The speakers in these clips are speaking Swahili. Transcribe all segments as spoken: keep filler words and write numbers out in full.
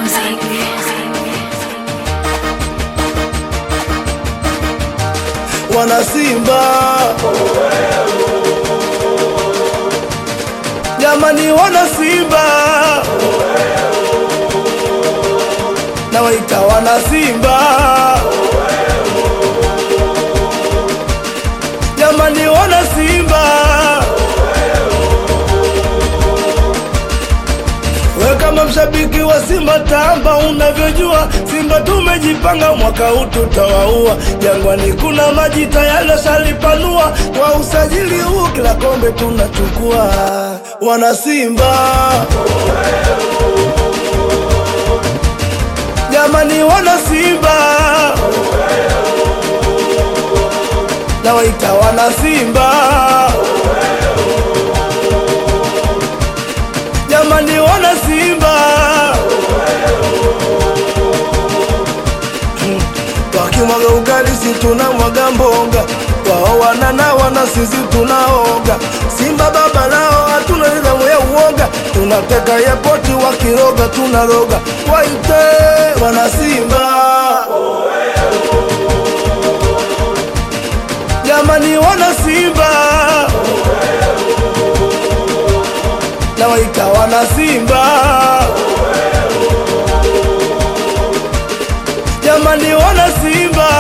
music. Wana Simba, jamani wana Simba, na waita wana Simba, jamani wana Simba. We kama mshabiki wa Simba tamba, unavyojua Simba tumejipanga, mwaka huu tutawaua. Jangwani kuna maji tayari shalipanua, kwa usajili huu kila kombe tunachukua. Wana Simba, jamani wana Simba, na waita wana Simba, jamani wana Simba. Wakimwaga ugali si tunamwaga mboga, wao wanana wana sisi tunaoga. Simba baba lao hatuna nidhamu ya uoga, tunateka yapoti wakiroga tunaroga. Waite wana Simba, jamani wana Simba, na waita wana Simba, jamani wana Simba.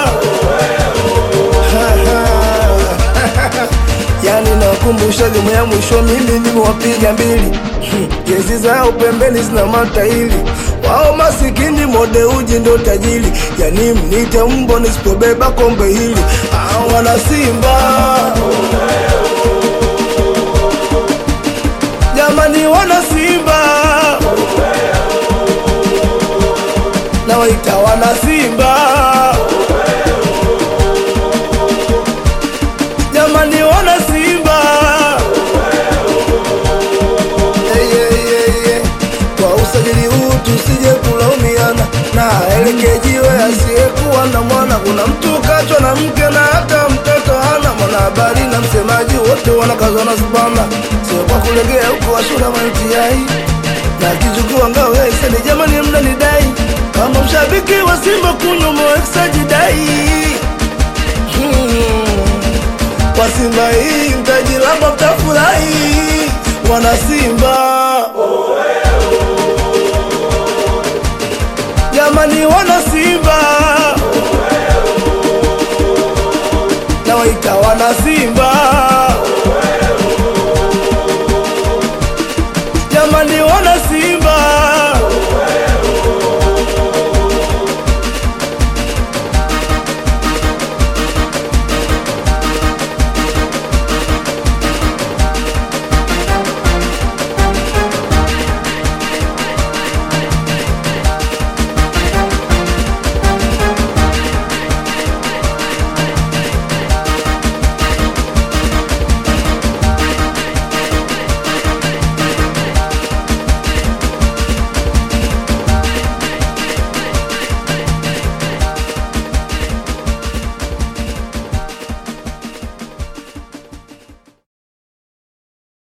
Yani nakumbusha game ya mwisho mimi nimewapiga mbili, jezi zao pembeni zina matairi, wao masikini mode uji ndo tajiri. Yani mnite mbo nisipobeba kombe hili. Ah, wana Simba, jamani wana Simba, na waita wana Simba, jamani wana Simba. Hey, hey, hey, hey. Kwa usajili huu tusije kulaumiana, na elekejiwe asiyekuwa na mwana. Kuna mtu kachwa na mke na hata mtoto hana, mwanahabari na msemaji wote wanakazwa na zubana. Sio kwa kulegea huko washura mantiai, na kichukua ngao ya iseni jamani mna nidai. Kama mshabiki wa Simba kunyumo exajidai. Hmm. Kwa Simba hii mtajilamba mtafurahi. Wana Simba, jamani wana Simba, na waita wana Simba, jamani wana Simba.